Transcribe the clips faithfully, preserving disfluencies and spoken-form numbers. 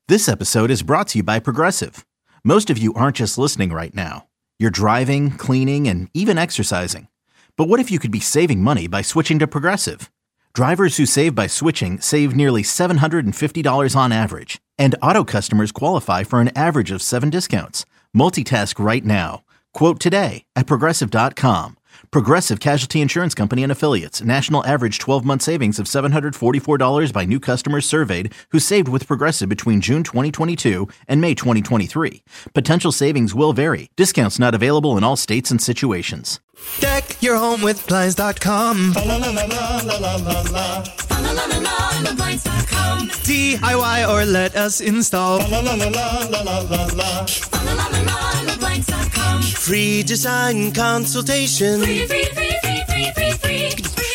This episode is brought to you by Progressive. Most of you aren't just listening right now. You're driving, cleaning, and even exercising. But what if you could be saving money by switching to Progressive? Drivers who save by switching save nearly seven hundred fifty dollars on average. And auto customers qualify for an average of seven discounts. Multitask right now. Quote today at Progressive dot com. Progressive Casualty Insurance Company and Affiliates. National average twelve-month savings of seven hundred forty-four dollars by new customers surveyed who saved with Progressive between June twenty twenty-two and May twenty twenty-three. Potential savings will vary. Discounts not available in all states and situations. Deck your home with Blinds dot com. D I Y or let us install. Free design consultation. Free, free, free, free, free, free, free.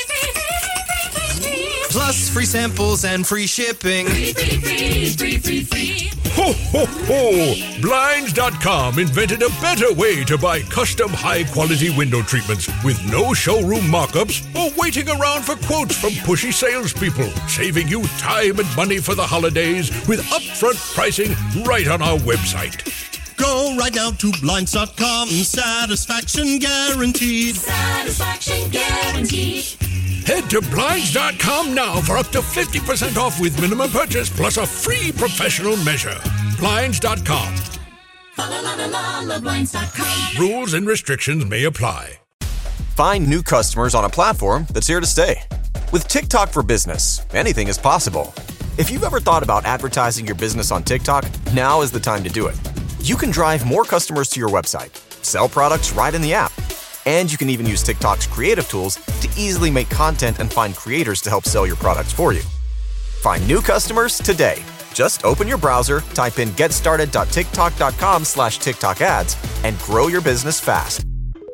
Plus free samples and free shipping. Free, free, free, free, free, free. Ho, ho, ho! Blinds dot com invented a better way to buy custom high-quality window treatments with no showroom mock-ups or waiting around for quotes from pushy salespeople, saving you time and money for the holidays with upfront pricing right on our website. Go right now to Blinds dot com. Satisfaction guaranteed. Satisfaction guaranteed. Head to Blinds dot com now for up to fifty percent off with minimum purchase plus a free professional measure. Blinds dot com. Blinds dot com. Rules and restrictions may apply. Find new customers on a platform that's here to stay. With TikTok for Business, anything is possible. If you've ever thought about advertising your business on TikTok, now is the time to do it. You can drive more customers to your website, sell products right in the app, and you can even use TikTok's creative tools to easily make content and find creators to help sell your products for you. Find new customers today. Just open your browser, type in getstarted.tiktok.com slash TikTok ads, and grow your business fast.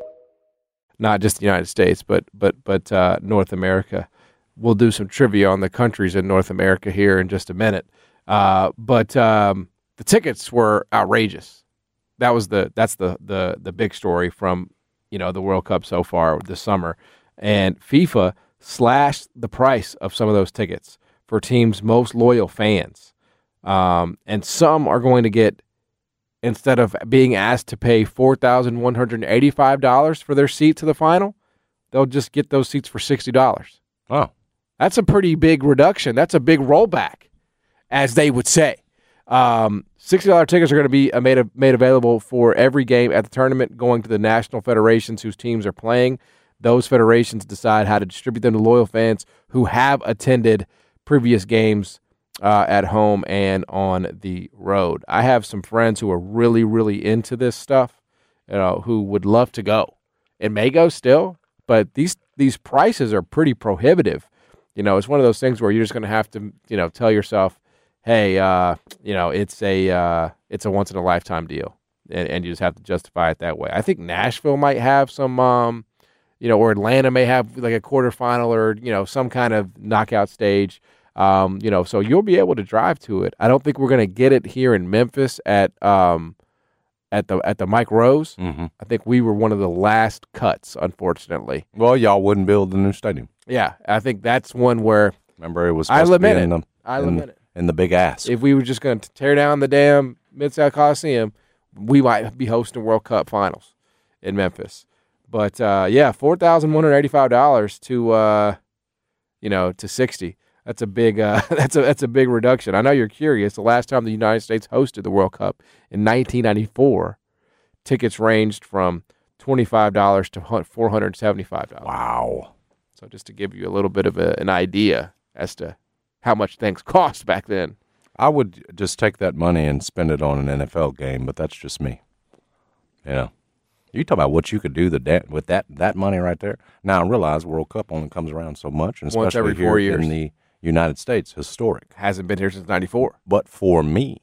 Not just the United States, but but but uh, North America. We'll do some trivia on the countries in North America here in just a minute. Uh, but um, the tickets were outrageous. That was the that's the the the big story from you know the World Cup so far this summer, and FIFA slashed the price of some of those tickets for teams' most loyal fans, um, and some are going to get, instead of being asked to pay four thousand one hundred eighty-five dollars for their seat to the final, they'll just get those seats for sixty dollars. Oh, that's a pretty big reduction. That's a big rollback, as they would say. Um, sixty dollars tickets are going to be made made available for every game at the tournament, going to the national federations whose teams are playing. Those federations decide how to distribute them to loyal fans who have attended previous games uh, at home and on the road. I have some friends who are really, really into this stuff, you know, who would love to go. It may go still, but these these prices are pretty prohibitive. You know, it's one of those things where you're just going to have to, you know, tell yourself, hey, uh, you know, it's a uh, it's a once in a lifetime deal, and, and you just have to justify it that way. I think Nashville might have some, um, you know, or Atlanta may have like a quarterfinal or you know some kind of knockout stage, um, you know, so you'll be able to drive to it. I don't think we're going to get it here in Memphis at um, at the at the Mike Rose. Mm-hmm. I think we were one of the last cuts, unfortunately. Well, y'all wouldn't build the new stadium. Yeah, I think that's one where remember it was I supposed to be lament in it. the I in, lament it. in the big ass. If we were just going to tear down the damn Mid-South Coliseum, we might be hosting World Cup finals in Memphis. But uh, yeah, four thousand one hundred eighty-five dollars to uh, you know to sixty. That's a big uh, that's a that's a big reduction. I know you're curious. The last time the United States hosted the World Cup in nineteen ninety-four, tickets ranged from twenty-five dollars to four hundred seventy-five dollars. Wow. So just to give you a little bit of a, an idea as to how much things cost back then. I would just take that money and spend it on an N F L game, but that's just me. You know, you talk about what you could do the da- with that that money right there. Now I realize World Cup only comes around so much, and Once especially every four here years. in the United States, historic. Hasn't been here since ninety-four. But for me,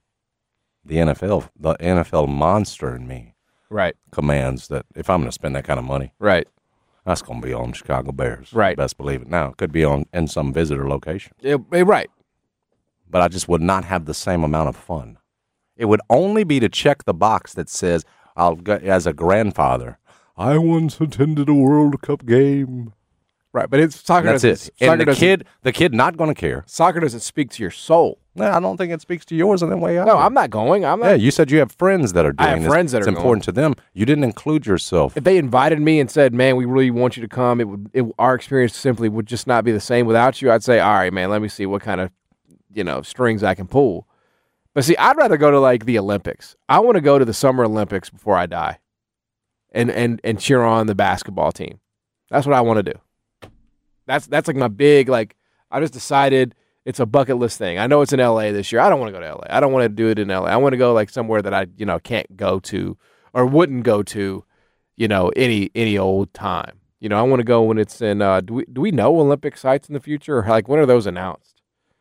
the N F L, the N F L monster in me, Right. commands that if I'm going to spend that kind of money, Right. that's going to be on Chicago Bears. Right. Best believe it. Now, it could be on in some visitor location. Yeah, right. But I just would not have the same amount of fun. It would only be to check the box that says, "I'll go, as a grandfather, I once attended a World Cup game." Right, but it's soccer. That's doesn't, it. Soccer And the doesn't, kid, the kid, not going to care. Soccer doesn't speak to your soul. No, I don't think it speaks to yours in that way. No, I'm not going. I'm not. Yeah, you said you have friends that are doing I have this. friends that it's are important to them. You didn't include yourself. If they invited me and said, "Man, we really want you to come," it would. It, our experience simply would just not be the same without you. I'd say, "All right, man, let me see what kind of, you know, strings I can pull." But see, I'd rather go to like the Olympics. I want to go to the Summer Olympics before I die, and and and cheer on the basketball team. That's what I want to do. That's that's like my big like. I just decided it's a bucket list thing. I know it's in L A this year. I don't want to go to L A. I don't want to do it in L A. I want to go like somewhere that I you know can't go to or wouldn't go to, you know, any any old time. You know, I want to go when it's in. Uh, do we do we know Olympic sites in the future, or like when are those announced?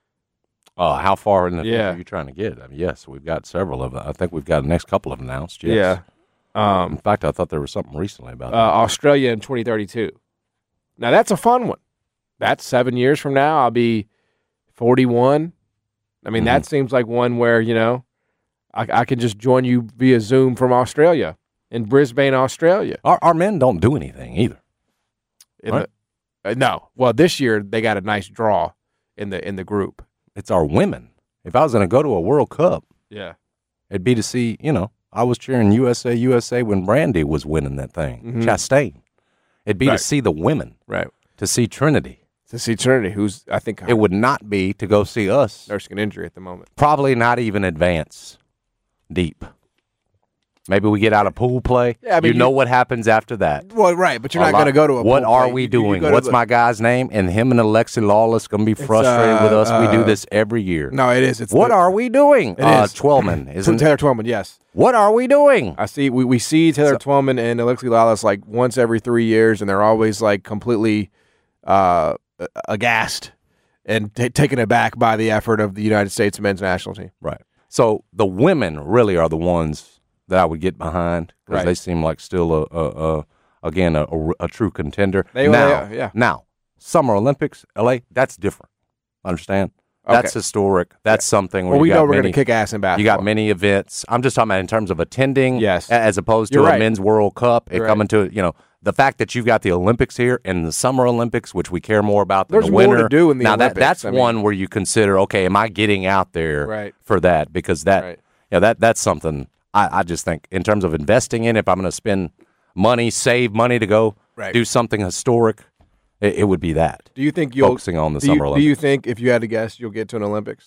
Uh, how far in the Yeah. future are you trying to get? I mean, yes, we've got several of them. I think we've got the next couple of them announced. Yes. Yeah. Um, In fact, I thought there was something recently about uh, that. Australia in twenty thirty-two. Now that's a fun one. That's seven years from now. I'll be forty-one. I mean, Mhm. that seems like one where you know, I, I can just join you via Zoom from Australia in Brisbane, Australia. Our, our men don't do anything either. In Right. the- uh, no, well, this year they got a nice draw in the in the group. It's our women. If I was going to go to a World Cup, Yeah, it'd be to see, you know, I was cheering U S A, U S A when Brandy was winning that thing, Mhm. Chastain. It'd be Right. to see the women, right. to see Trinity. To see Trinity, who's I think It would not be to go see us. nursing an injury at the moment. Probably not even advance deep. Maybe we get out of pool play. Yeah, I mean, you know you- what happens after that. Well, right, but you're A not lot- going to go to a. What pool are play. we You- you doing? go to What's the- my guy's name? And him and Alexi Lawless going to be frustrated with uh, us. we do uh, this every year. No, it is. It's What the, are we doing? It uh, is. Twelman, isn't it? Taylor Twelman? Yes, What are we doing? I see. We, we see Taylor Twelman and Alexi Lawless like once every three years, and they're always like completely uh, aghast and t- taken aback by the effort of the United States men's national team. Right. So the women really are the ones that I would get behind because Right. they seem like still a, a, a again a, a, a true contender. They- now, they are, yeah. now Summer Olympics, L A, that's different. Understand? Okay. That's historic. That's something. Where Well, we you know got we're going many- to kick ass in basketball. You got many events. I'm just talking about in terms of attending, Yes. a- as opposed to You're a right. men's World Cup. It You're coming to you know the fact that you've got the Olympics here and the Summer Olympics, which we care more about than There's the more to winter. do in the now Olympics, that that's I mean- one where you consider, okay, am I getting out there Right. for that? Because that, Right. yeah, that that's something I, I just think in terms of investing in. If I'm going to spend money, save money to go Right. do something historic, it, it would be that. Do you think you'll Focusing on the do Summer you, Olympics. Do you think if you had to guess, you'll get to an Olympics?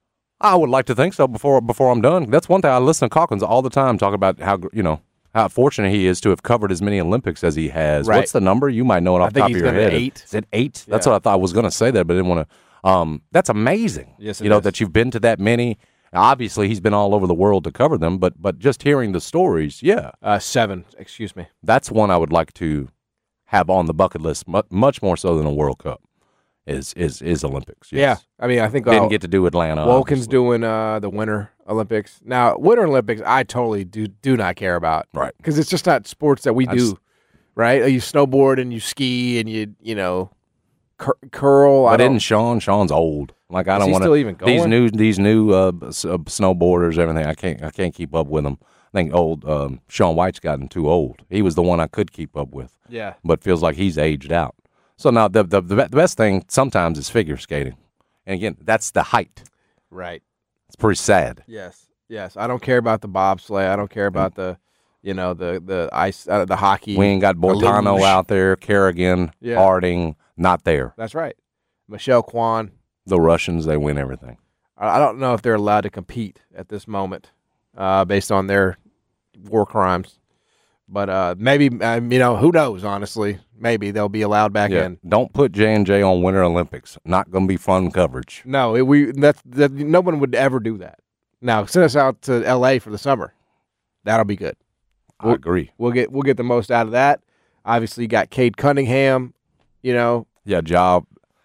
I would like to think so before before I'm done. That's one thing I listen to Calkins all the time talk about how you know how fortunate he is to have covered as many Olympics as he has. Right. What's the number? You might know it off the think top he's of your got an head. eight. Is it eight? That's Yeah. what I thought I was going to say that, but I didn't want to. Um, that's amazing. Yes, it you know is. that you've been to that many. Obviously, he's been all over the world to cover them, but but just hearing the stories, yeah, Uh, seven. Excuse me. that's one I would like to have on the bucket list, mu- much more so than a World Cup. Is is is Olympics? Yes. Yeah, I mean, I think Didn't uh, get to do Atlanta. Wilkins obviously. doing uh, the Winter Olympics. Now, Winter Olympics, I totally do do not care about, Right. Because it's just not sports that we I do, just- right? You snowboard and you ski and you you know cur- curl. I But don't, isn't Sean? Sean's old. Like I Is don't he want still even these going? new these new uh, s- uh, snowboarders, everything. I can't I can't keep up with them. I think old um, Sean White's gotten too old. He was the one I could keep up with, yeah, but feels like he's aged out. So now the the the be- the best thing sometimes is figure skating, and again that's the height. right. It's pretty sad. Yes, yes. I don't care about the bobsleigh. I don't care about the, you know, the the ice, uh, the hockey. We ain't got the Bortano luge. out there, Kerrigan, Yeah. Harding, not there. That's right. Michelle Kwan. The Russians, they win everything. I I don't know if they're allowed to compete at this moment, uh, based on their war crimes. But uh, maybe um, you know who knows. Honestly, maybe they'll be allowed back Yeah. in. Don't put J and J on Winter Olympics. Not going to be fun coverage. No, it, we that's that. No one would ever do that. Now send us out to L A for the summer. That'll be good. I agree. We'll get we'll get the most out of that. Obviously, you got Cade Cunningham. You know, Yeah, job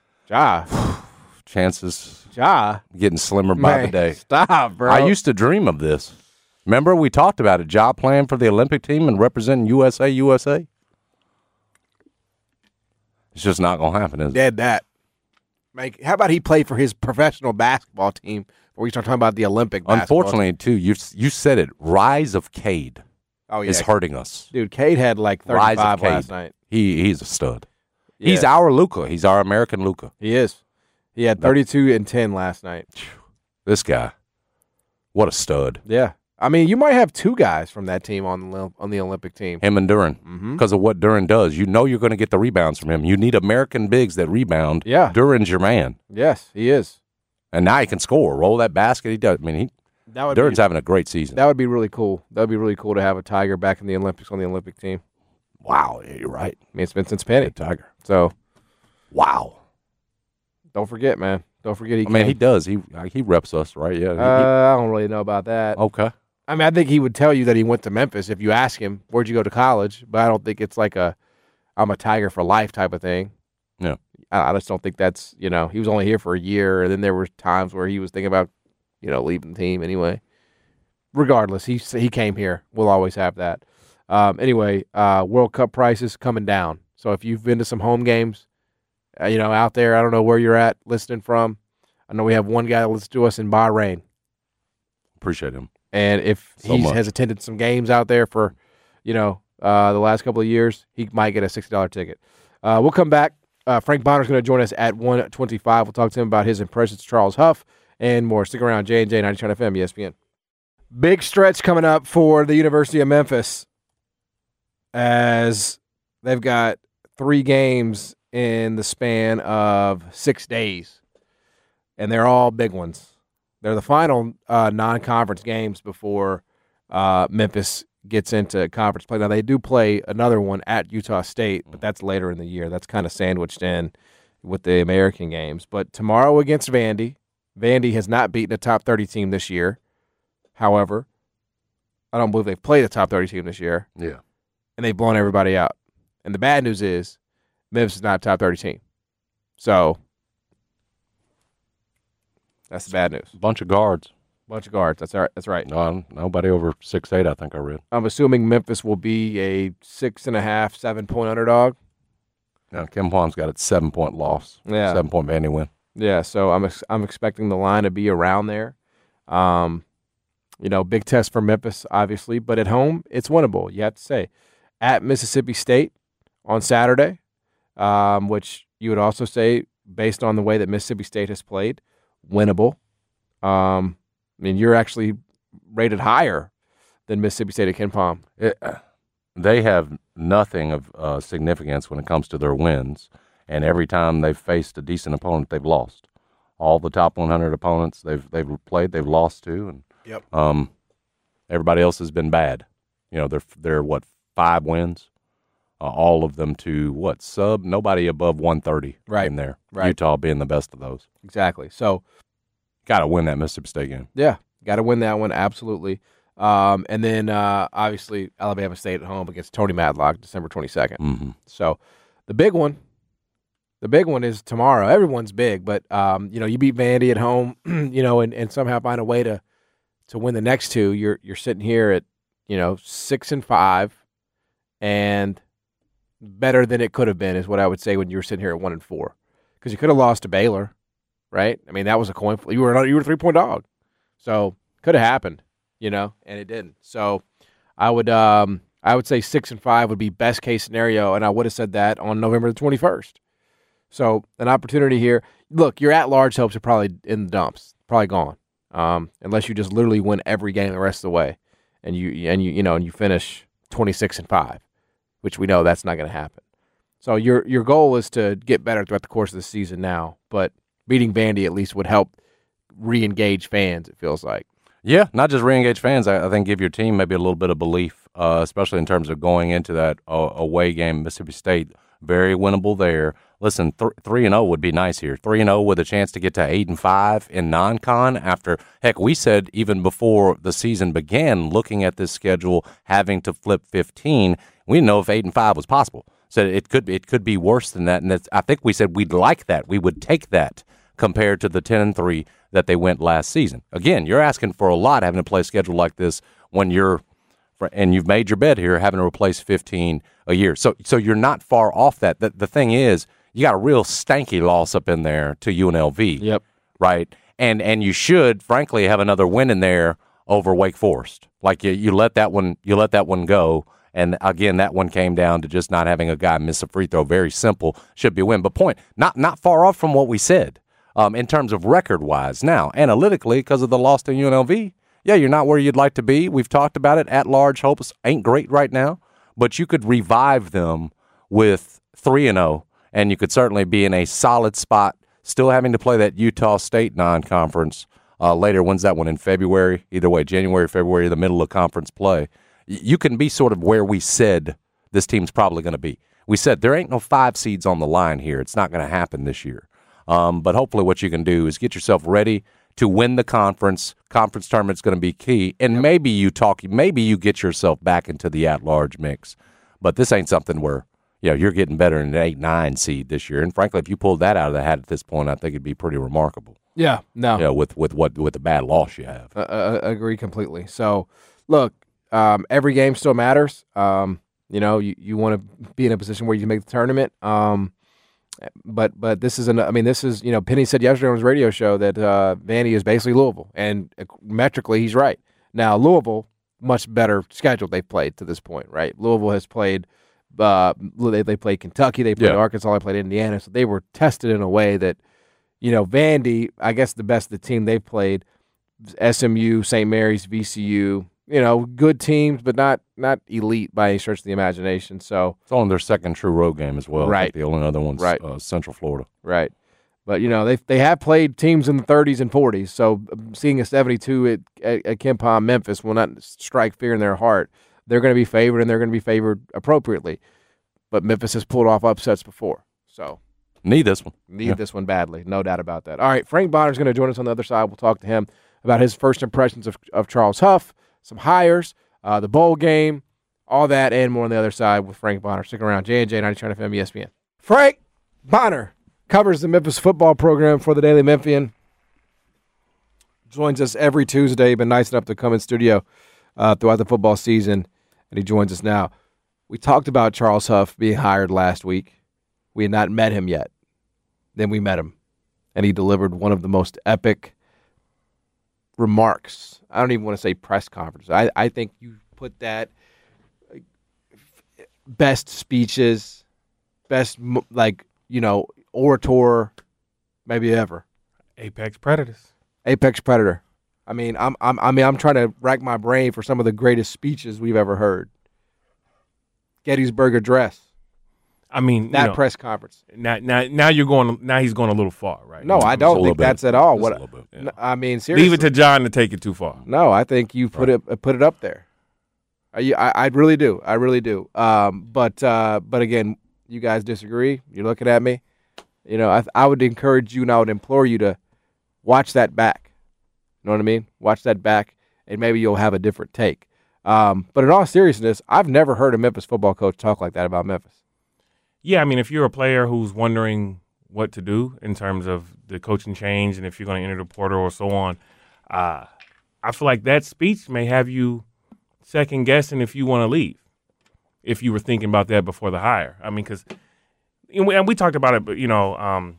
Ja, chances Ja. getting slimmer by Man, the day. Stop, bro. I used to dream of this. Remember we talked about a job plan for the Olympic team and representing U S A, U S A? It's just not going to happen, is it? dead that. Make how about he play for his professional basketball team before we start talking about the Olympic basketball Unfortunately, too, you you said it. Rise of Cade team. Oh yeah, is hurting us. dude. Cade had like Rise thirty-five of Cade. last night. He he's a stud. Yeah. He's our Luka. He's our American Luka. He is. He had thirty-two and ten last night. This guy, what a stud. Yeah. I mean, you might have two guys from that team on the on the Olympic team. Him and Duren, because mm-hmm. of what Duren does. You know you're going to get the rebounds from him. You need American bigs that rebound. Yeah. Duren's your man. Yes, he is. And now he can score, roll that basket. He does. I mean, he that would Duren's be, having a great season. That would be really cool. That would be really cool to have a Tiger back in the Olympics on the Olympic team. Wow, yeah, you're right. I mean, it's been since Penny. Tiger. So, wow. Don't forget, man. Don't forget he I mean, came. he does. He he reps us, right? Yeah. Uh, he, I don't really know about that. he, okay. I mean, I think he would tell you that he went to Memphis if you ask him, where'd you go to college? But I don't think it's like a I'm a Tiger for life type of thing. Yeah. I, I just don't think that's, you know, he was only here for a year, and then there were times where he was thinking about, you know, leaving the team anyway. Regardless, he he came here. We'll always have that. Um, anyway, uh, World Cup prices coming down. So if you've been to some home games, uh, you know, out there, I don't know where you're at listening from. I know we have one guy that listens to us in Bahrain. Appreciate him. And if So he much. has attended some games out there for, you know, uh, the last couple of years, he might get a sixty dollars ticket. Uh, we'll come back. Uh, Frank Bonner's going to join us at one twenty-five. We'll talk to him about his impressions of Charles Huff and more. Stick around. J and J ninety-two F M, E S P N. Big stretch coming up for the University of Memphis as they've got three games in the span of six days, and they're all big ones. They're the final uh, non-conference games before uh, Memphis gets into conference play. Now, they do play another one at Utah State, but that's later in the year. That's kind of sandwiched in with the American games. But tomorrow against Vandy, Vandy has not beaten a top thirty team this year. However, I don't believe they've played a top thirty team this year. Yeah. And they've blown everybody out. And the bad news is Memphis is not a top thirty team. So that's the bad news. Bunch of guards. Bunch of guards. That's right. That's right. No, nobody over six eight. I think I read. I'm assuming Memphis will be a six and a half, seven point underdog. Now, Kim Pond's got a seven point loss. Yeah. Seven point Vandy win. Yeah. So I'm ex- I'm expecting the line to be around there. Um, you know, big test for Memphis, obviously, but at home it's winnable. You have to say, at Mississippi State on Saturday, um, which you would also say, based on the way that Mississippi State has played, winnable. Um, I mean, you're actually rated higher than Mississippi State at Ken Palm. It, they have nothing of uh, significance when it comes to their wins, and every time they've faced a decent opponent, they've lost. All the top one hundred opponents they've they've played, they've lost to, and Yep. um, everybody else has been bad. You know, they're they're what five wins, uh, all of them to what sub nobody above one thirty Right. in there. Right. Utah being the best of those. Exactly. So, Got to win that Mississippi State game. yeah, got to win that one, absolutely. Um, and then, uh, obviously, Alabama State at home against Tony Madlock, December twenty-second. Mm-hmm. So, the big one, the big one is tomorrow. Everyone's big, but, um, you know, you beat Vandy at home, you know, and, and somehow find a way to to win the next two. You're you're sitting here at, you know, six and five, and better than it could have been is what I would say when you were sitting here at one and four, because you could have lost to Baylor. Right? I mean, that was a coin flip. You were you were a three point dog, so could have happened, you know, and it didn't. So I would um I would say six and five would be best case scenario, and I would have said that on November the twenty first. So an opportunity here. Look, your at large hopes are probably in the dumps, probably gone, um, unless you just literally win every game the rest of the way, and you and you you know and you finish twenty six and five, which we know that's not going to happen. So your your goal is to get better throughout the course of the season now, but beating Vandy at least would help re-engage fans, it feels like. Yeah, not just re-engage fans. I, I think give your team maybe a little bit of belief, uh, especially in terms of going into that uh, away game, Mississippi State. Very winnable there. Listen, th- three and zero would be nice here. Three and zero with a chance to get to eight and five in non-con. After heck, we said even before the season began, looking at this schedule, having to flip fifteen, we didn't know if eight and five was possible. So it could it could be worse than that. And it's, I think we said we'd like that. We would take that compared to the ten and three that they went last season. Again, you're asking for a lot having to play a schedule like this when you're and you've made your bed here having to replace fifteen a year. So so you're not far off that. The, the thing is, you got a real stanky loss up in there to U N L V. Yep. Right? And and you should, frankly, have another win in there over Wake Forest. Like you, you let that one you let that one go. And again, that one came down to just not having a guy miss a free throw. Very simple. Should be a win. But point, not not far off from what we said. um, in terms of record-wise. Now, analytically, because of the loss to U N L V, yeah, you're not where you'd like to be. We've talked about it. At-large hopes ain't great right now, but you could revive them with three and oh, and you could certainly be in a solid spot, still having to play that Utah State non-conference uh, later. When's that one? In February? Either way, January, February, the middle of conference play. You can be sort of where we said this team's probably going to be. We said there ain't no five seeds on the line here. It's not going to happen this year. Um, but hopefully what you can do is get yourself ready to win the conference. Conference tournament's going to be key. And yep. maybe you talk, maybe you get yourself back into the at-large mix. But this ain't something where, you know, you're getting better in an eight nine seed this year. And frankly, if you pulled that out of the hat at this point, I think it'd be pretty remarkable. Yeah, no. Yeah, you know, with, with what with the bad loss you have. I uh, uh, agree completely. So, look, um, every game still matters. Um You know, you, you want to be in a position where you can make the tournament. Um, but but this is an. I mean, this is you know, Penny said yesterday on his radio show that uh, Vandy is basically Louisville, and metrically he's right. Now Louisville, much better schedule they've played to this point, right? Louisville has played. Uh, they they played Kentucky, they played yeah. Arkansas, they played Indiana, so they were tested in a way that, you know, Vandy. I guess the best of the team they played, S M U, Saint Mary's, V C U. You know, good teams, but not not elite by any stretch of the imagination. So it's on their second true road game as well. Right. The only other one's right. uh, Central Florida. Right. But, you know, they they have played teams in the thirties and forties. So seeing a seventy-two at, at, at KenPom Memphis will not strike fear in their heart. They're going to be favored, and they're going to be favored appropriately. But Memphis has pulled off upsets before. So need this one. Need yeah. this one badly. No doubt about that. All right, Frank Bonner's going to join us on the other side. We'll talk to him about his first impressions of, of Charles Huff, some hires, uh, the bowl game, all that and more on the other side with Frank Bonner. Stick around. J and J ninety-two F M E S P N. Frank Bonner covers the Memphis football program for the Daily Memphian. Joins us every Tuesday. Been nice enough to come in studio uh, throughout the football season, and he joins us now. We talked about Charles Huff being hired last week. We had not met him yet. Then we met him, and he delivered one of the most epic remarks. I don't even want to say press conference. I, I think you put that best speeches, best, like, you know, orator maybe ever. Apex Predators. Apex Predator. I mean, I'm, I'm, I mean, I'm trying to rack my brain for some of the greatest speeches we've ever heard. Gettysburg Address. I mean, that you know, press conference. Now, now, now you're going. Now he's going a little far, right? No, I don't think that's at all. Just What bit, yeah. I mean, seriously, leave it to John to take it too far. No, I think you put right. it put it up there. I, I, I really do. I really do. Um, but uh, but again, you guys disagree. You're looking at me. You know, I I would encourage you and I would implore you to watch that back. You know what I mean? Watch that back, and maybe you'll have a different take. Um, but in all seriousness, I've never heard a Memphis football coach talk like that about Memphis. Yeah, I mean, if you're a player who's wondering what to do in terms of the coaching change and if you're going to enter the portal or so on, uh, I feel like that speech may have you second guessing if you want to leave, if you were thinking about that before the hire. I mean, because and we, and we talked about it, but, you know, um,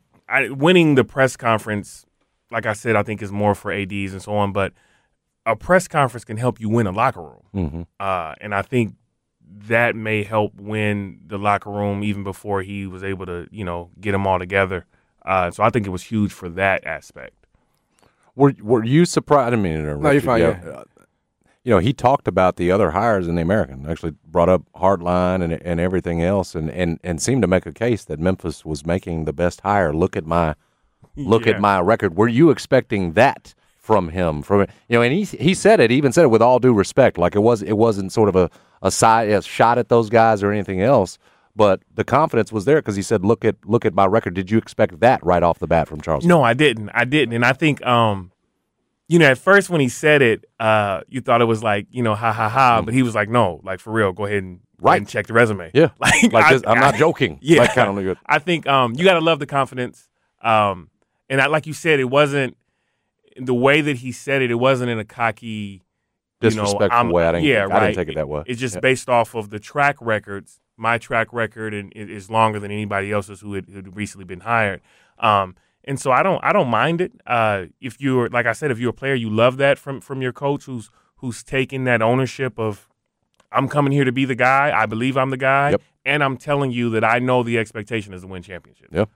I, winning the press conference, like I said, I think is more for A Ds and so on, but a press conference can help you win a locker room. Mm-hmm. Uh, and I think that may help win the locker room even before he was able to, you know, get them all together. Uh, so I think it was huge for that aspect. Were Were you surprised? I didn't mean to interrupt. No, you're you. fine. Yeah. Yeah. You know, he talked about the other hires in the American. Actually, brought up Hartline and and everything else, and, and, and seemed to make a case that Memphis was making the best hire. Look at my look Yeah. at my record. Were you expecting that from him? From you know, and he he said it. He even said it with all due respect, like it was it wasn't sort of a a side a shot at those guys or anything else. But the confidence was there because he said, "Look at look at my record." Did you expect that right off the bat from Charles? No, I didn't. I didn't. And I think, um, you know, at first when he said it, uh, you thought it was like, you know, ha ha ha. But he was like, no, like for real, go ahead and, go ahead and check the resume. Yeah, like, like I, this, I'm I, not joking. Yeah, like kind of good. I think um, you got to love the confidence. Um, and I, like you said, it wasn't the way that he said it. It wasn't in a cocky, you know, disrespectful I'm, way. I didn't, yeah, I right. didn't take it that way. It's just yeah. based off of the track records. My track record and is longer than anybody else's who had, who had recently been hired. Um, and so I don't I don't mind it. Uh, if you're like I said, if you're a player, you love that from from your coach who's who's taking that ownership of I'm coming here to be the guy. I believe I'm the guy, yep. and I'm telling you that I know the expectation is to win championship. Yep.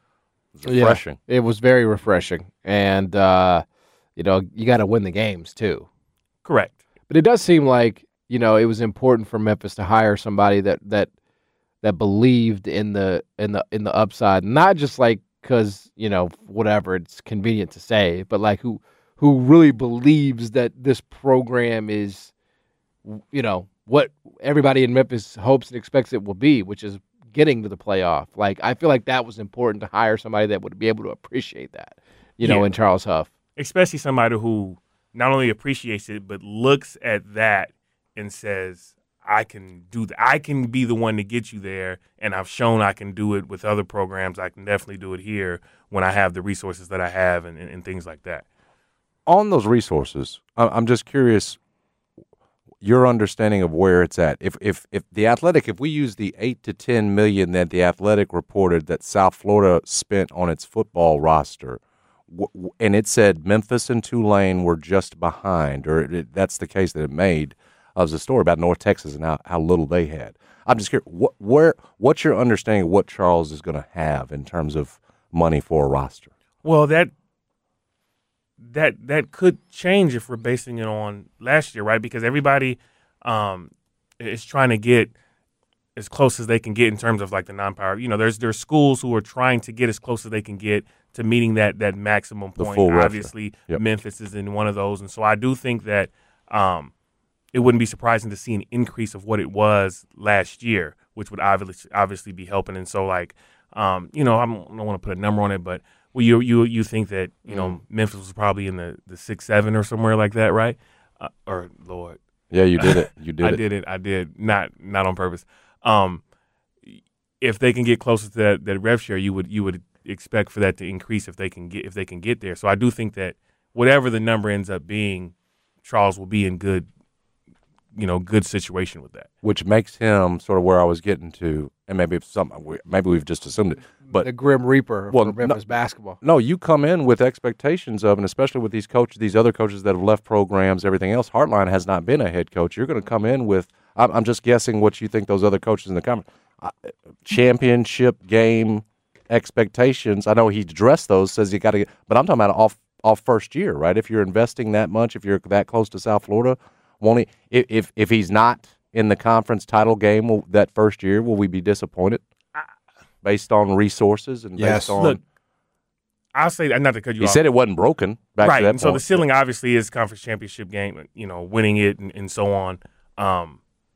It's refreshing. Yeah, it was very refreshing. And, uh, you know, you got to win the games, too. Correct. But it does seem like, you know, it was important for Memphis to hire somebody that that that believed in the in the in the upside, not just like because, you know, whatever, it's convenient to say, but like who who really believes that this program is, you know, what everybody in Memphis hopes and expects it will be, which is getting to the playoff. Like, I feel like that was important to hire somebody that would be able to appreciate that, you know, Yeah. in Charles Huff. Especially somebody who not only appreciates it, but looks at that and says, I can do that. I can be the one to get you there, and I've shown I can do it with other programs. I can definitely do it here when I have the resources that I have and, and, and things like that. On those resources, I- I'm just curious your understanding of where it's at. If if if the Athletic, if we use the eight to ten million that the Athletic reported that South Florida spent on its football roster, w- w- and it said Memphis and Tulane were just behind, or it, that's the case that it made. Of the story about North Texas and how, how little they had. I'm just curious, what, where, what's your understanding of what Charles is going to have in terms of money for a roster? Well, that that that could change if we're basing it on last year, right? Because everybody um, is trying to get as close as they can get in terms of like the non-power. You know, there's there's schools who are trying to get as close as they can get to meeting that that maximum The point. full roster. Obviously, Yep. Memphis is in one of those, and so I do think that. Um, It wouldn't be surprising to see an increase of what it was last year, which would obviously obviously be helping. And so, like, um, you know, I'm, I don't want to put a number on it, but well, you you you think that you know Memphis was probably in the, the six seven or somewhere like that, right? Uh, or Lord, Yeah, you did it. You did I it. did it. I did not not on purpose. Um, if they can get closer to that, that rev share, you would you would expect for that to increase if they can get if they can get there. So I do think that whatever the number ends up being, Charles will be in good. You know, good situation with that. Which makes him sort of where I was getting to, and maybe it's some, maybe we've just assumed it, but The Grim Reaper Well, for Memphis basketball. no, you come in with expectations of, and especially with these coaches, these other coaches that have left programs, everything else. Hartline has not been a head coach. You're going to come in with, I'm, I'm just guessing what you think those other coaches in the conference, uh, championship game expectations. I know he addressed those, says you got to get, but I'm talking about off off first year, right? If you're investing that much, if you're that close to South Florida, won't he? If if, if he's not in the conference title game will, that first year, will we be disappointed based on resources and Yes. based on? Look, I'll say that, not to cut you He off. said it wasn't broken. Back right, to that and so the point. ceiling obviously is conference championship game, you know, winning it and, and so on. Um,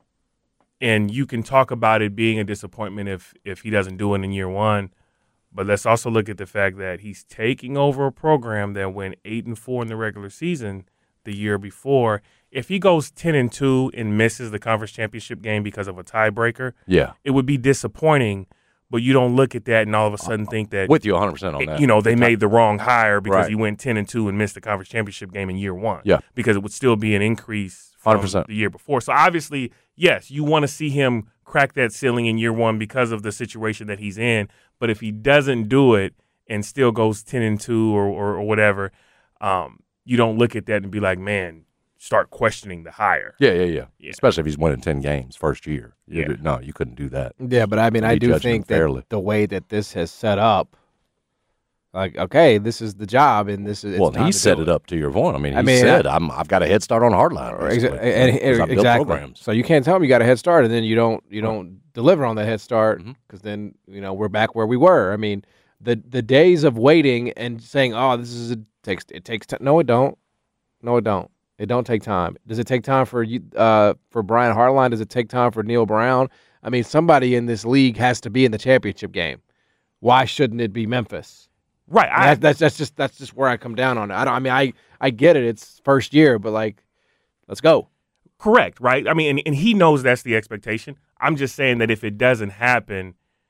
and you can talk about it being a disappointment if if he doesn't do it in year one. But let's also look at the fact that he's taking over a program that went eight and four in the regular season the year before. If he goes ten and two and misses the conference championship game because of a tiebreaker, Yeah, it would be disappointing. But you don't look at that and all of a sudden think that with you one hundred percent on that. you know, they made the wrong hire because Right. he went ten and two and missed the conference championship game in year one. Yeah. Because it would still be an increase from one hundred percent. the year before. So obviously, yes, you want to see him crack that ceiling in year one because of the situation that he's in. But if he doesn't do it and still goes ten and two or, or, or whatever, um, you don't look at that and be like, man, start questioning the hire. Yeah, yeah, yeah, Yeah. Especially if he's winning ten games first year. You Yeah. do- no, you couldn't do that. Yeah, but I mean, To I be do judging think them fairly. that the way that this has set up, like, okay, this is the job, and this is it's Well, time he to set do it up to your point. I mean, he I mean, said, I- I'm, I've got a head start on Hardline. Or exa- basically, and, and- 'cause I built exactly. programs. So you can't tell them you got a head start, and then you don't you don't deliver on that head start Mhm. because then you know we're back where we were. I mean, the the days of waiting and saying, "Oh, this is a, takes it takes time." No, it don't. No, it don't. It don't take time. Does it take time for you uh, for Brian Hartline? Does it take time for Neil Brown? I mean, somebody in this league has to be in the championship game. Why shouldn't it be Memphis? Right. And I, that, that's that's just that's just where I come down on it. I don't. I mean, I I get it. It's first year, but like, let's go. Correct, right? I mean, and, and he knows that's the expectation. I'm just saying that if it doesn't happen,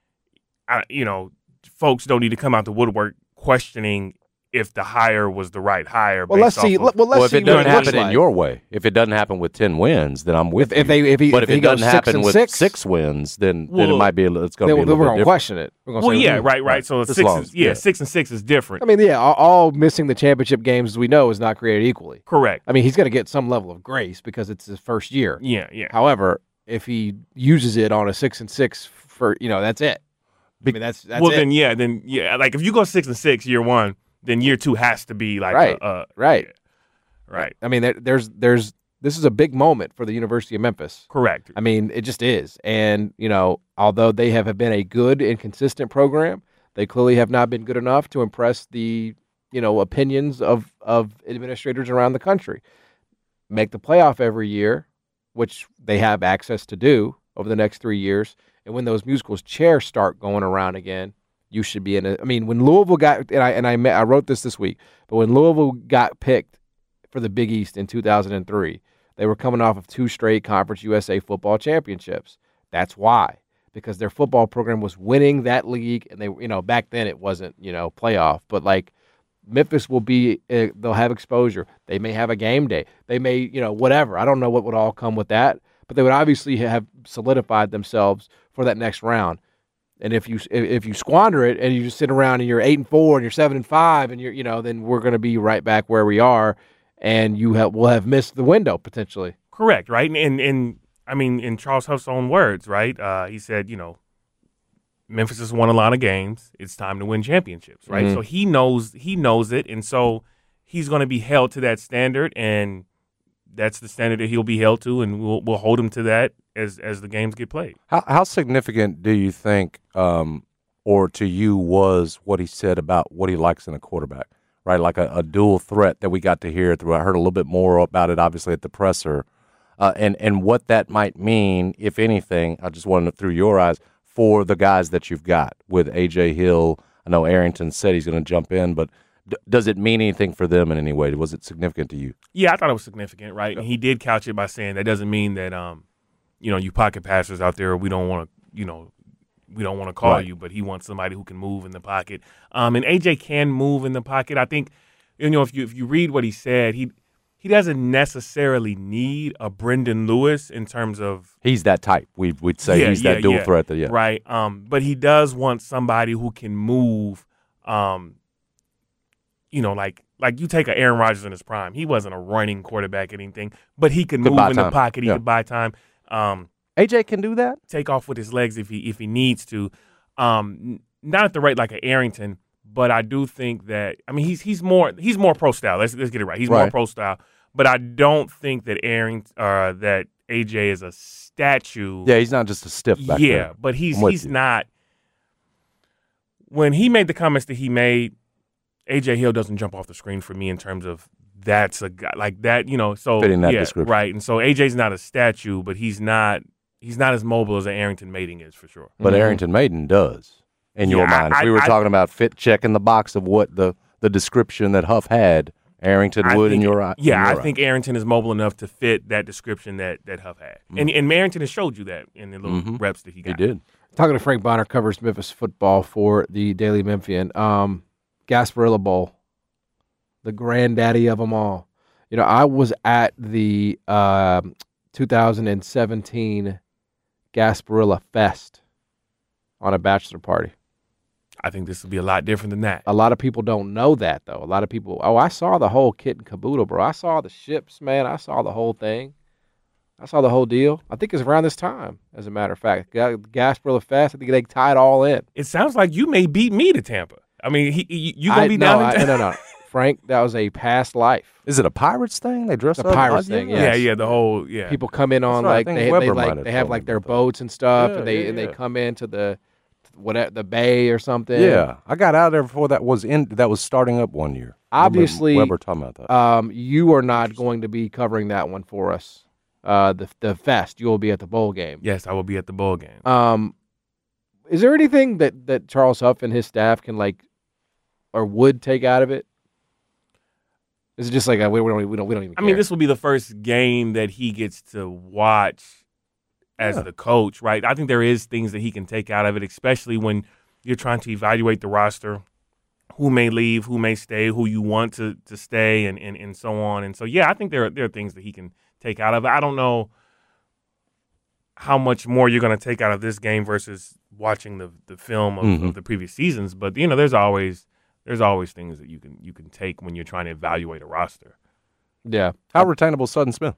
I, you know, folks don't need to come out the woodwork questioning if the hire was the right hire. Well, let's based see. off of- Well, let's well, if see it what doesn't it looks happen in like. your way, if it doesn't happen with ten wins, then I'm with If- if you. they- if he- but if if, he it goes doesn't six happen and with six- six wins, then then it Well, might be. A, little- it's going to Then, be a then we're little bit gonna different. question it. We're gonna well, say, yeah, "Hmm." right, right. So This six long- is yeah, yeah. six and six is different. I mean, yeah, all, all missing the championship games as we know is not created equally. Correct. I mean, he's going to get some level of grace because it's his first year. Yeah, yeah. However, if he uses it on a six and six for you know, that's it. I mean, that's that's well, it. then yeah, then yeah, like if you go six and six year one, then year two has to be like Right, a, a, right. yeah, right, I mean, there, there's there's this is a big moment for the University of Memphis. correct. I mean, it just is. And, you know, although they have been a good and consistent program, they clearly have not been good enough to impress the, you know, opinions of, of administrators around the country. Make the playoff every year, which they have access to do over the next three years. And when those musicals chairs start going around again, you should be in a – I mean, when Louisville got – and I and I, met, I wrote this this week, but when Louisville got picked for the Big East in two thousand three, they were coming off of two straight Conference U S A football championships. That's why, because their football program was winning that league, and they, you know, back then it wasn't, you know, playoff, but like Memphis will be, uh, they'll have exposure. They may have a game day. They may, you know, whatever. I don't know what would all come with that, but they would obviously have solidified themselves for that next round. And if you if you squander it and you just sit around and you're eight and four and you're seven and five and you're, you know, then we're going to be right back where we are. And you have, will have missed the window potentially. Correct, right? And, and, and I mean, in Charles Huff's own words, right? Uh, he said, you know, Memphis has won a lot of games. It's time to win championships, right? Mm-hmm. So he knows he knows it, and so he's going to be held to that standard, and that's the standard that he'll be held to, and we'll we'll hold him to that as as the games get played. How how significant do you think, um, or to you, was what he said about what he likes in a quarterback? Right, like a, a dual threat that we got to hear through. I heard a little bit more about it, obviously, at the presser, uh, and and what that might mean, if anything. I just wanted to, through your eyes, for the guys that you've got with A J Hill. I know Arrington said he's going to jump in, but d- does it mean anything for them in any way? Was it significant to you? Yeah, I thought it was significant, right? And he did couch it by saying that doesn't mean that, um, you know, you pocket passers out there, we don't want to, you know, we don't want to call Right. you, but he wants somebody who can move in the pocket. Um, and A J can move in the pocket. I think, you know, if you if you read what he said, he he doesn't necessarily need a Brendan Lewis in terms of He's that type. We we'd say yeah, he's yeah, that dual yeah, threat. That yeah, right. Um, but he does want somebody who can move. Um, you know, like like you take a Aaron Rodgers in his prime. He wasn't a running quarterback or anything, but he could Could move buy in time. the pocket. He Yeah. could buy time. Um, A J can do that. take off with his legs if he if he needs to. Um, n- not at the rate like an Arrington, but I do think that I mean he's he's more he's more pro style. Let's let's get it right. He's more Right. pro style, but I don't think that Arrington uh, that A J is a statue. Yeah, he's not just a stiff back yeah, there. but he's I'm with he's you. not. When he made the comments that he made, A J Hill doesn't jump off the screen for me in terms of that's a guy like that. You know, so Fitting that yeah, description. right. And so A J's not a statue, but he's not. He's not as mobile as an Arrington Mating is for sure. But Arrington Maiden does, in your Yeah, I- mind. If we I- were I- talking about fit checking the box of what the, the description that Huff had, Arrington I would in think- your eye. in Yeah, your I think Arrington is mobile enough to fit that description that, that Huff had. And and Arrington has showed you that in the little Mhm. reps that he eye. got. He did. Talking to Frank Bonner, covers Memphis football for the Daily Memphian. Um, Gasparilla Bowl, the granddaddy of them all. You know, I was at the um, two thousand seventeen Gasparilla Fest on a bachelor party. I think this will be a lot different than that. A lot of people don't know that, though. A lot of people, oh, I saw the whole kit and caboodle, bro. I saw the ships, man. I saw the whole thing. I saw the whole deal. I think it's around this time, as a matter of fact. Ga- Gasparilla Fest, I think they tie it all in. It sounds like you may beat me to Tampa. I mean, he, he, you I- gonna be no, down? I, in no, no, no. Frank, that was a past life. Is it a Pirates thing? They dress The up? Pirates Oh, thing, yeah. yes. Yeah, yeah, the whole yeah. People come in on right. I like think they, Weber they might like have they have told like me their about that. boats and stuff, Yeah, and they yeah, and they yeah. come into the whatever the bay or something. Yeah, I got out there before that was in. That was starting up one year. I remember Obviously, Weber talking about that. Um, you are not going to be covering that one for us. Uh, the the fest. You will be at the bowl game. Yes, I will be at the bowl game. Um, is there anything that, that Charles Huff and his staff can like, or would take out of it? Is it just like a, we, we don't we don't we don't even? I Care? mean, this will be the first game that he gets to watch as Yeah. the coach, right? I think there is things that he can take out of it, especially when you're trying to evaluate the roster, who may leave, who may stay, who you want to to stay, and and, and so on. And so, yeah, I think there are, there are things that he can take out of it. I don't know how much more you're going to take out of this game versus watching the the film of, Mhm. of the previous seasons, but you know, there's always there's always things that you can you can take when you're trying to evaluate a roster. yeah. How retainable Sutton Smith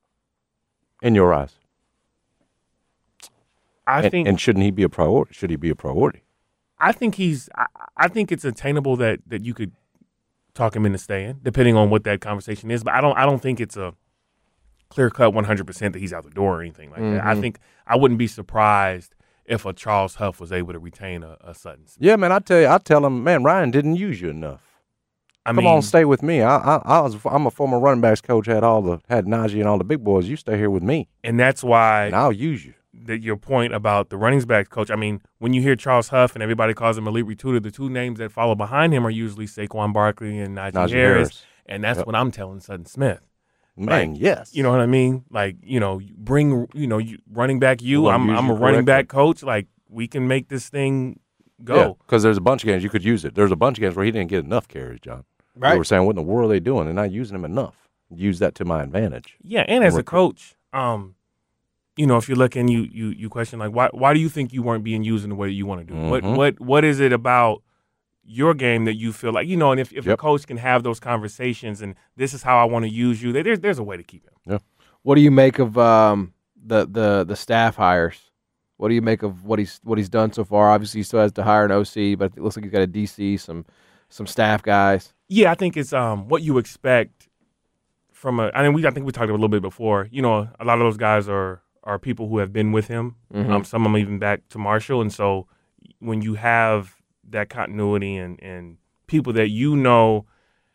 in your eyes? I and, think and shouldn't he be a priority? Should he be a priority? I think he's. I, I think it's attainable that that you could talk him into staying, depending on what that conversation is. But I don't. I don't think it's a clear cut one hundred percent that he's out the door or anything like Mm-hmm. that. I think I wouldn't be surprised if a Charles Huff was able to retain a, a Sutton. Yeah, man. I tell you, I tell him, man, Ryan didn't use you enough. I Come mean, on, stay with me. I, I, I was. I'm a former running backs coach. Had all the had Najee and all the big boys. You stay here with me, and that's why and I'll use you. that your point about the running backs coach. I mean, when you hear Charles Huff and everybody calls him Elite Recruiter, the two names that follow behind him are usually Saquon Barkley and Najee, Najee Harris, Harris. and that's Yep. what I'm telling Sutton Smith. Man, Like, yes. You know what I mean? Like, you know, you bring, you know, you, running back you. We'll I'm use I'm you a running correctly. back coach. Like, we can make this thing go. Because there's a bunch of games you could use it. There's a bunch of games where he didn't get enough carries, John. Right. They were saying, what in the world are they doing? They're not using him enough. Use that to my advantage. Yeah, and as a Recruit. coach, um, you know, if you're looking, you you you question like, why why do you think you weren't being used in the way that you want to do? What Mhm. what what is it about your game that you feel like, you know? And if, if a Yep. coach can have those conversations and this is how I want to use you, there's there's a way to keep him. What do you make of um, the the the staff hires? What do you make of what he's what he's done so far? Obviously, he still has to hire an O C, but it looks like he's got a D C, some some staff guys. Yeah, I think it's um what you expect from a. I mean, we I think we talked a little bit before. You know, a lot of those guys are are people who have been with him. Mhm. Um, some of them even back to Marshall, and so when you have that continuity and and people that you know,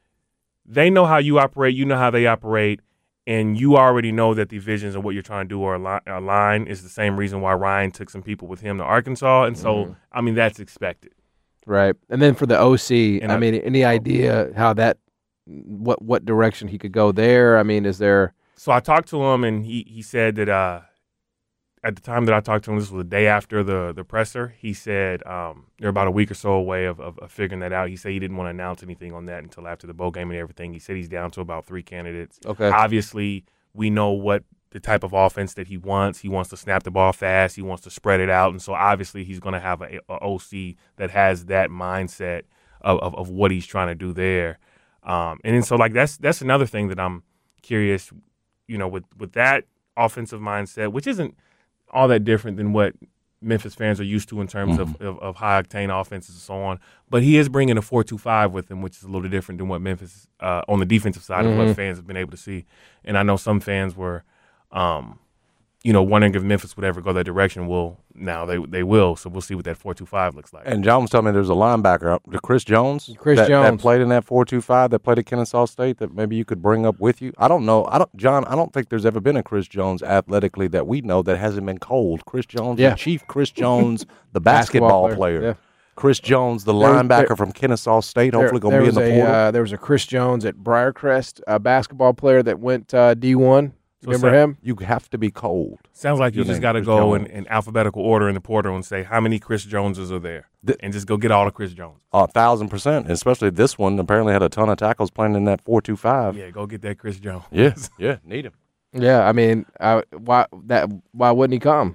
they know how you operate, you know how they operate, and you already know that the visions of what you're trying to do are ali- align. Is the same reason why Ryan took some people with him to Arkansas, and so Mhm. I mean that's expected. Right. And then for the O C, And I I- mean, any idea how that what what direction he could go there? I mean, is there So I talked to him, and he he said that uh, at the time that I talked to him, this was the day after the the presser. He said um, they're about a week or so away of, of, of figuring that out. He said he didn't want to announce anything on that until after the bowl game and everything. He said he's down to about three candidates. okay? Obviously, we know what the type of offense that he wants. He wants to snap the ball fast. He wants to spread it out, and so obviously he's going to have a, a O C that has that mindset of, of, of what he's trying to do there. Um, and then so like that's that's another thing that I'm curious, you know, with with that offensive mindset, which isn't all that different than what Memphis fans are used to in terms Mm-hmm. of, of, of high octane offenses and so on. But he is bringing a four two five with him, which is a little different than what Memphis uh, on the defensive side of Mm-hmm. what fans have been able to see. And I know some fans were, um, you know, wondering if Memphis would ever go that direction. Well, now they they will. So we'll see what that four two five looks like. And John was telling me there's a linebacker, the Chris Jones, Chris that, that Jones. played in that four two five, that played at Kennesaw State, that maybe you could bring up with you. I don't know. I don't, John. I don't think there's ever been a Chris Jones athletically that we know that hasn't been cold. Chris Jones, Yeah. the Chief Chris Jones, the Basketball basketball, player, player. yeah. Chris Jones, the There- linebacker there- from Kennesaw State, There- hopefully going there to be in was the a, portal. uh, there was a Chris Jones at Briarcrest, a basketball player that went uh, D one. So Remember Sa- him? You have to be cold. Sounds like you Your just name, got to Chris go Jones. in, in alphabetical order in the portal and say how many Chris Joneses are there, The- and just go get all the Chris Jones. A thousand percent, especially this one. Apparently had a ton of tackles playing in that four two five. Yeah, go get that Chris Jones. Yeah, yeah, need him. Yeah, I mean, uh, why that? Why wouldn't he come?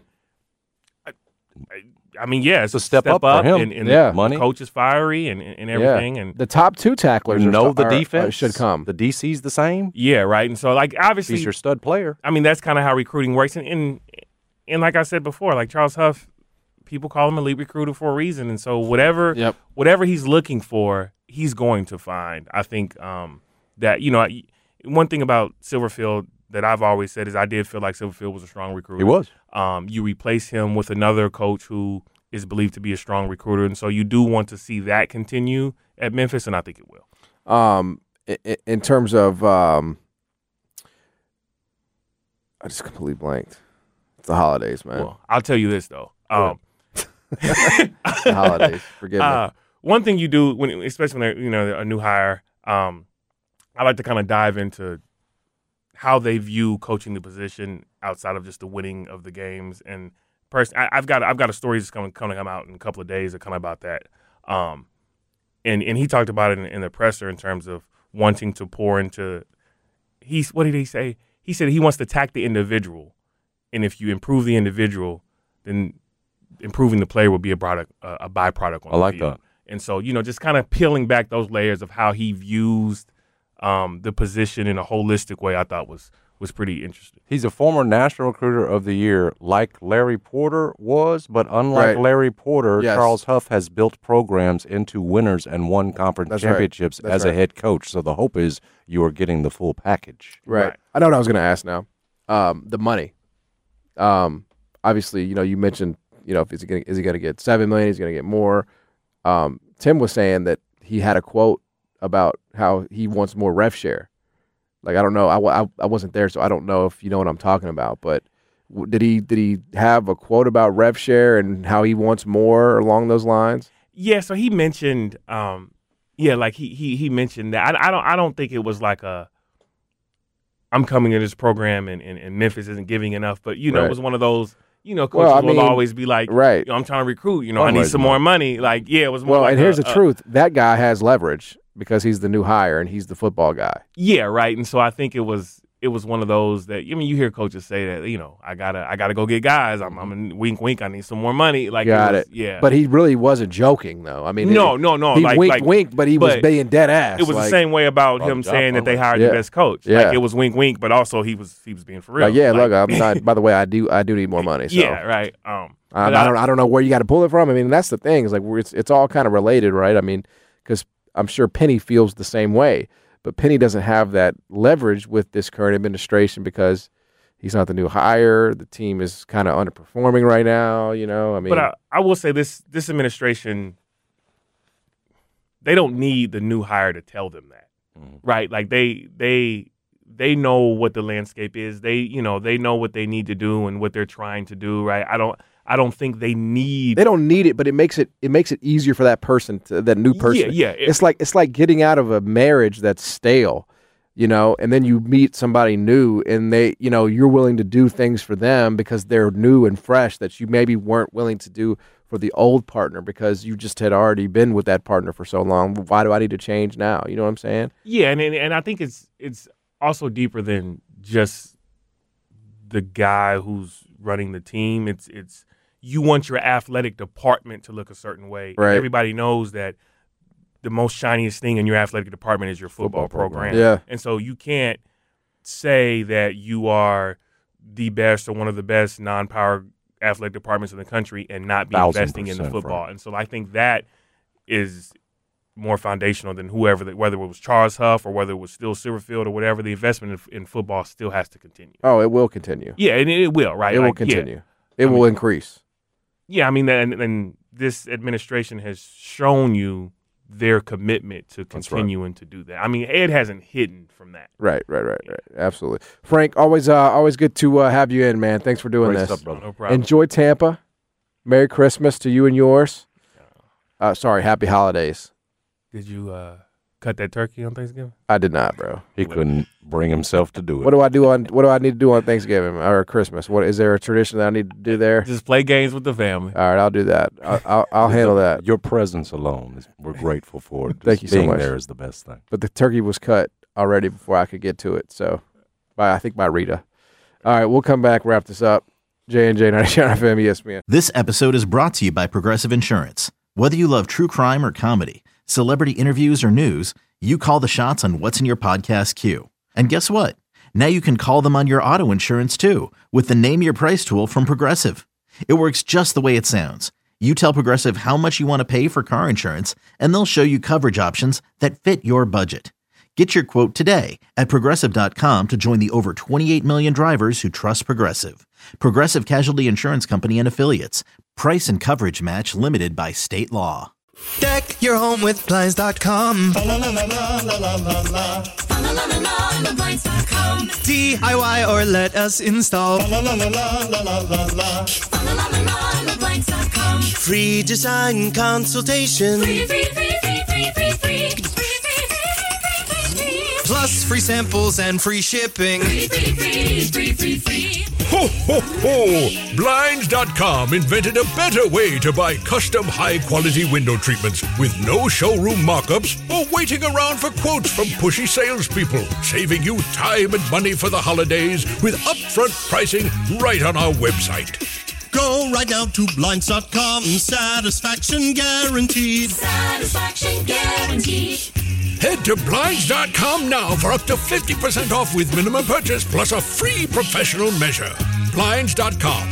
I mean, yeah, it's a step up for him. and, and Yeah. the Money. coach is fiery and, and everything, and The top two tacklers You are know st- the are- defense are- should come. The D C's the same. yeah, right. And so, like, obviously, He's your stud player. I mean, that's kind of how recruiting works. And, and and like I said before, like Charles Huff, people call him a elite recruiter for a reason. And so, whatever Yep. whatever he's looking for, he's going to find. I think um, that you know, I- one thing about Silverfield that I've always said is I did feel like Silverfield was a strong recruiter. He was. Um, you replace him with another coach who is believed to be a strong recruiter, and so you do want to see that continue at Memphis, and I think it will. Um, in, in terms of, um, I just completely blanked. It's the holidays, man. Well, I'll tell you this though. Um, the holidays. Forgive me. Uh, one thing you do when, especially when they're, you know, a new hire, um, I like to kind of dive into how they view coaching the position outside of just the winning of the games. And person, I, I've got I've got a story that's coming coming to come out in a couple of days that come about that. Um, and and he talked about it in, in the presser in terms of wanting to pour into. He's what did he say? He said he wants to attack the individual, and if you improve the individual, then improving the player will be a product, uh, a byproduct. On I like the field. that. And so, you know, just kind of peeling back those layers of how he views um, the position in a holistic way, I thought was was pretty interesting. He's a former National Recruiter of the Year, like Larry Porter was, but unlike Right. Larry Porter, Yes. Charles Huff has built programs into winners and won conference That's right. championships That's as right. a head coach. So the hope is you are getting the full package. Right. Right. I know what I was going to ask now. Um, the money. Um, obviously, you know, you mentioned, you know, if is he going is he going to get seven million? He's going to get more. Um, Tim was saying that he had a quote about how he wants more ref share. Like I don't know, I, I, I wasn't there, so I don't know if you know what I'm talking about. But w- did he did he have a quote about ref share and how he wants more along those lines? Yeah, so he mentioned, um, yeah, like he he he mentioned that. I, I don't I don't think it was like a I'm coming to this program and, and, and Memphis isn't giving enough, but you know Right. it was one of those. You know, coaches Well, I will mean, always be like, right. you know, I'm trying to recruit. You know, I need Always some more money. Like, yeah, it was more Well, like and here's a- the a- truth: that guy has leverage because he's the new hire and he's the football guy. Yeah, right. And so I think it was it was one of those that I mean you hear coaches say that, you know, I gotta I gotta go get guys. I'm I'm in wink wink, I need some more money. Like Got was, it. Yeah. But he really wasn't joking, though. I mean, No, it- no, no, He like- winked, like- winked, but he was but being dead ass. it was like, the same way about Oh, him job saying that they well. hired Yeah. the best coach. Yeah. Like it was wink wink, but also he was he was being for real. Like, yeah, Like, look, I'm not. By the way, I do I do need more money. So. Yeah, right. Um I, but I don't I don't know where you got to pull it from. I mean, that's the thing. Is like we're, it's it's all kind of related, right? I mean, because I'm sure Penny feels the same way, but Penny doesn't have that leverage with this current administration because he's not the new hire. The team is kind of underperforming right now. You know, I mean, But I, I will say this this administration, they don't need the new hire to tell them that, right? Like they they they know what the landscape is. They you know they know what they need to do and what they're trying to do, right? I don't I don't think they need. they don't need it, but it makes it it makes it easier for that person, to, that new person. Yeah, yeah. It's like it's like getting out of a marriage that's stale, you know, and then you meet somebody new, and they, you know, you're willing to do things for them because they're new and fresh that you maybe weren't willing to do for the old partner because you just had already been with that partner for so long. Why do I need to change now? You know what I'm saying? Yeah, and and, and I think it's it's also deeper than just the guy who's running the team. It's it's you want your athletic department to look a certain way. Right. Everybody knows that the most shiniest thing in your athletic department is your football, Football program. program. Yeah. And so you can't say that you are the best or one of the best non-power athletic departments in the country and not be Thousand investing in the percent, football. Frank. And so I think that is more foundational than whoever, that, whether it was Charles Huff or whether it was still Silverfield or whatever. The investment in, in football still has to continue. Oh, it will continue. Yeah, and it will, right? It will Like, yeah. continue. It I will mean- increase. Yeah, I mean, and, and this administration has shown you their commitment to That's right. continuing to do that. I mean, Ed hasn't hidden from that. Right, right, right, right. Absolutely. Frank, always uh, always good to uh, have you in, man. Thanks for doing Great this. stuff, brother. No problem. Enjoy Tampa. Merry Christmas to you and yours. Uh, sorry, happy holidays. Did you uh, cut that turkey on Thanksgiving? I did not, bro. He couldn't bring himself to do it. What do I do on What do I need to do on Thanksgiving or Christmas? What is there a tradition that I need to do there? Just play games with the family. All right, I'll do that. I'll, I'll, I'll handle that. Your presence alone, is, we're grateful for it. Thank Just you so being much. there is the best thing. But the turkey was cut already before I could get to it. So, by I think by Rita. All right, we'll come back, wrap this up. J and J ninety-nine F M E S P N. This episode is brought to you by Progressive Insurance. Whether you love true crime or comedy, celebrity interviews or news, you call the shots on what's in your podcast queue. And guess what? Now you can call them on your auto insurance too with the Name Your Price tool from Progressive. It works just the way it sounds. You tell Progressive how much you want to pay for car insurance, and they'll show you coverage options that fit your budget. Get your quote today at Progressive dot com to join the over twenty-eight million drivers who trust Progressive. Progressive Casualty Insurance Company and Affiliates. Price and coverage match limited by state law. Deck your home with Blinds dot com. La la la la la la la la la. La la la la la Blinds dot com. D I Y or let us install. La la la la la la la la. La la la la la Blinds dot com. Free design consultation. Free, free, free, free, free, free, free. Free, free, free, free, free, free. Plus free samples and free shipping. Free, free, free, free, free, free. Ho, ho, ho! Blinds dot com invented a better way to buy custom high-quality window treatments with no showroom mock-ups or waiting around for quotes from pushy salespeople, saving you time and money for the holidays with upfront pricing right on our website. Go right now to Blinds dot com. Satisfaction guaranteed. Satisfaction guaranteed. Head to Blinds dot com now for up to fifty percent off with minimum purchase plus a free professional measure. Blinds dot com.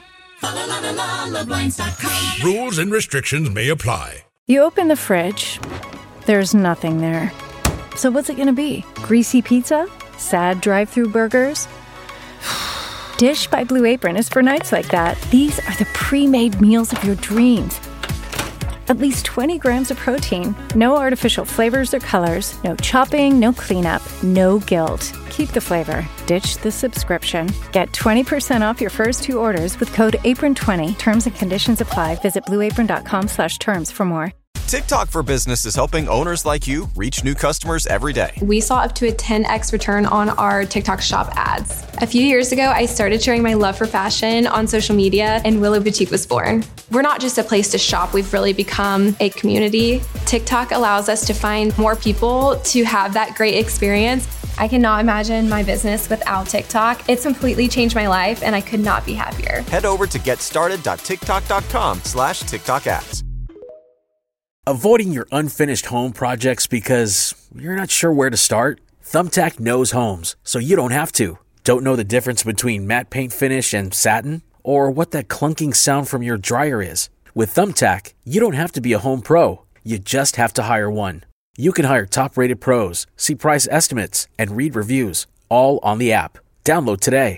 Blinds dot com. Rules and restrictions may apply. You open the fridge, there's nothing there. So what's it gonna be? Greasy pizza? Sad drive-through burgers? Dish by Blue Apron is for nights like that. These are the pre-made meals of your dreams. At least twenty grams of protein, no artificial flavors or colors, no chopping, no cleanup, no guilt. Keep the flavor. Ditch the subscription. Get twenty percent off your first two orders with code apron twenty. Terms and conditions apply. Visit blue apron dot com slash terms for more. TikTok for Business is helping owners like you reach new customers every day. We saw up to a ten x return on our TikTok shop ads. A few years ago, I started sharing my love for fashion on social media, and Willow Boutique was born. We're not just a place to shop, we've really become a community. TikTok allows us to find more people to have that great experience. I cannot imagine my business without TikTok. It's completely changed my life, and I could not be happier. Head over to getstarted.tiktok.com slash TikTok ads. Avoiding your unfinished home projects because you're not sure where to start? Thumbtack knows homes, so you don't have to. Don't know the difference between matte paint finish and satin? Or what that clunking sound from your dryer is? With Thumbtack, you don't have to be a home pro. You just have to hire one. You can hire top-rated pros, see price estimates, and read reviews, all on the app. Download today.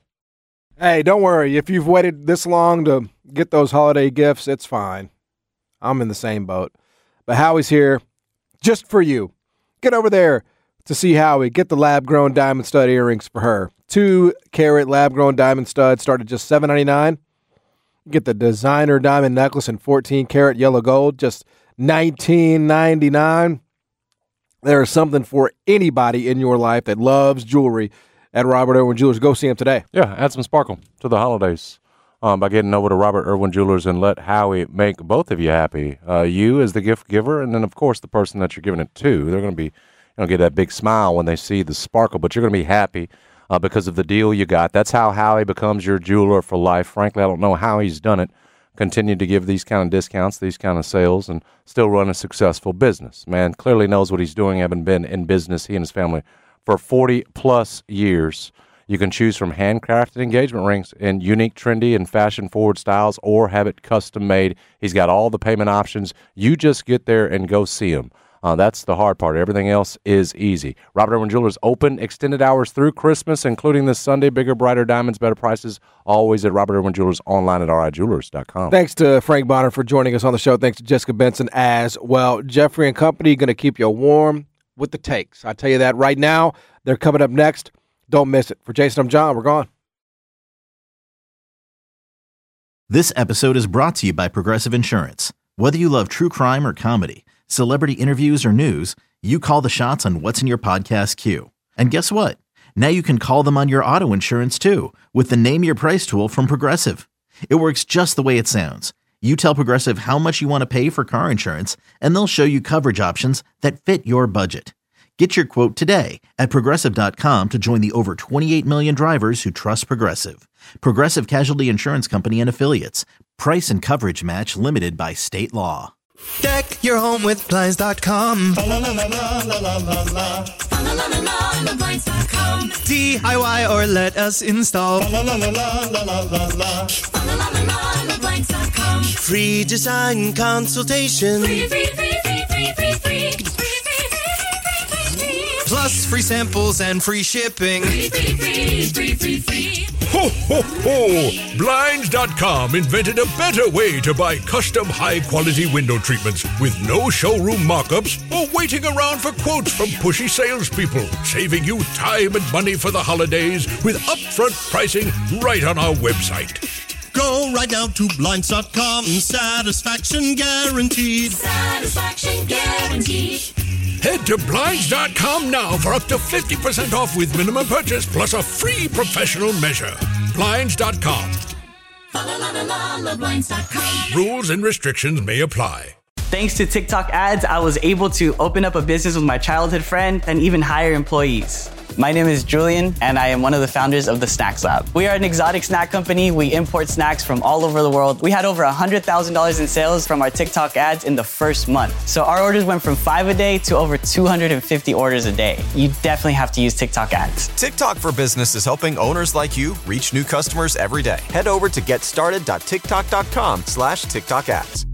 Hey, don't worry. If you've waited this long to get those holiday gifts, it's fine. I'm in the same boat. But Howie's here just for you. Get over there to see Howie. Get the lab-grown diamond stud earrings for her. Two carat lab-grown diamond studs start at just seven ninety-nine. Get the designer diamond necklace in fourteen karat yellow gold, just nineteen ninety-nine. There is something for anybody in your life that loves jewelry at Robert Irwin Jewelers. Go see him today. Yeah, add some sparkle to the holidays um, by getting over to Robert Irwin Jewelers and let Howie make both of you happy. Uh, you as the gift giver, and then, of course, the person that you're giving it to. They're going to be, you know, get that big smile when they see the sparkle, but you're going to be happy uh, because of the deal you got. That's how Howie becomes your jeweler for life. Frankly, I don't know how he's done it. Continue to give these kind of discounts, these kind of sales, and still run a successful business. Man clearly knows what he's doing, having been in business, he and his family, for forty-plus years. You can choose from handcrafted engagement rings in unique, trendy, and fashion-forward styles or have it custom-made. He's got all the payment options. You just get there and go see him. Uh, that's the hard part. Everything else is easy. Robert Irwin Jewelers open extended hours through Christmas, including this Sunday. Bigger, brighter diamonds, better prices. Always at Robert Irwin Jewelers, online at r i jewelers dot com. Thanks to Frank Bonner for joining us on the show. Thanks to Jessica Benson as well. Jeffrey and Company going to keep you warm with the takes. I tell you that right now. They're coming up next. Don't miss it. For Jason, I'm John. We're gone. This episode is brought to you by Progressive Insurance. Whether you love true crime or comedy, celebrity interviews or news, you call the shots on what's in your podcast queue. And guess what? Now you can call them on your auto insurance too with the Name Your Price tool from Progressive. It works just the way it sounds. You tell Progressive how much you want to pay for car insurance, and they'll show you coverage options that fit your budget. Get your quote today at progressive dot com to join the over twenty-eight million drivers who trust Progressive. Progressive Casualty Insurance Company and Affiliates. Price and coverage match limited by state law. Deck your home with Blinds dot com. La la la la la la la la. La la la la la Blinds dot com. D I Y or let us install. La la la la la la la la. La la la la Blinds dot com. Free design consultation. Free, free, free, free, free, free, free. Plus free samples and free shipping. Free, free, free, free, free, free. Ho, ho, ho! Blinds dot com invented a better way to buy custom high-quality window treatments with no showroom mock-ups or waiting around for quotes from pushy salespeople, saving you time and money for the holidays with upfront pricing right on our website. Go right now to Blinds dot com. Satisfaction guaranteed. Satisfaction guaranteed. Head to Blinds dot com now for up to fifty percent off with minimum purchase plus a free professional measure. Blinds dot com. La la la la la Blinds dot com. Rules and restrictions may apply. Thanks to TikTok ads, I was able to open up a business with my childhood friend and even hire employees. My name is Julian, and I am one of the founders of the Snacks Lab. We are an exotic snack company. We import snacks from all over the world. We had over one hundred thousand dollars in sales from our TikTok ads in the first month. So our orders went from five a day to over two hundred fifty orders a day. You definitely have to use TikTok ads. TikTok for Business is helping owners like you reach new customers every day. Head over to getstarted.tiktok.com slash TikTok ads.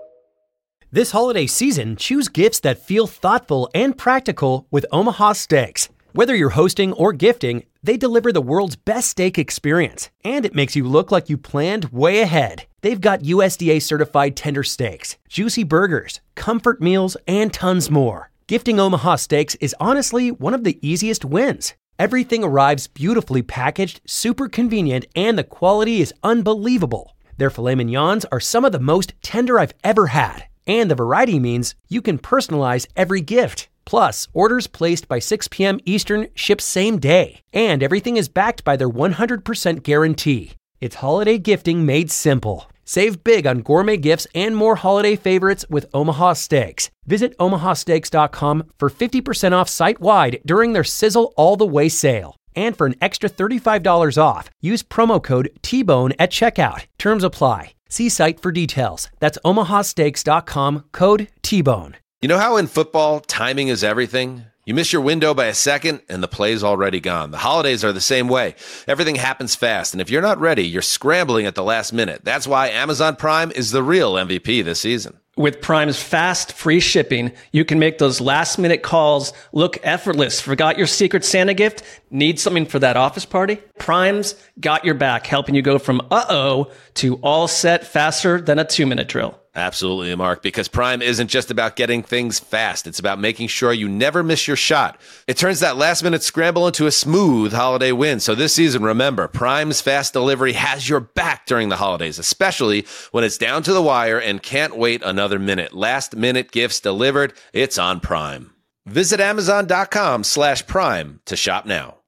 This holiday season, choose gifts that feel thoughtful and practical with Omaha Steaks. Whether you're hosting or gifting, they deliver the world's best steak experience, and it makes you look like you planned way ahead. They've got U S D A certified tender steaks, juicy burgers, comfort meals, and tons more. Gifting Omaha Steaks is honestly one of the easiest wins. Everything arrives beautifully packaged, super convenient, and the quality is unbelievable. Their filet mignons are some of the most tender I've ever had, and the variety means you can personalize every gift. Plus, orders placed by six p.m. Eastern ship same day, and everything is backed by their one hundred percent guarantee. It's holiday gifting made simple. Save big on gourmet gifts and more holiday favorites with Omaha Steaks. Visit omaha steaks dot com for fifty percent off site-wide during their Sizzle All the Way sale. And for an extra thirty-five dollars off, use promo code T Bone at checkout. Terms apply. See site for details. That's omaha steaks dot com, code T Bone. You know how in football, timing is everything? You miss your window by a second, and the play's already gone. The holidays are the same way. Everything happens fast, and if you're not ready, you're scrambling at the last minute. That's why Amazon Prime is the real M V P this season. With Prime's fast, free shipping, you can make those last-minute calls look effortless. Forgot your Secret Santa gift? Need something for that office party? Prime's got your back, helping you go from uh-oh to all set faster than a two-minute drill. Absolutely, Mark, because Prime isn't just about getting things fast. It's about making sure you never miss your shot. It turns that last-minute scramble into a smooth holiday win. So this season, remember, Prime's fast delivery has your back during the holidays, especially when it's down to the wire and can't wait another minute. Last-minute gifts delivered. It's on Prime. Visit amazon dot com slash prime to shop now.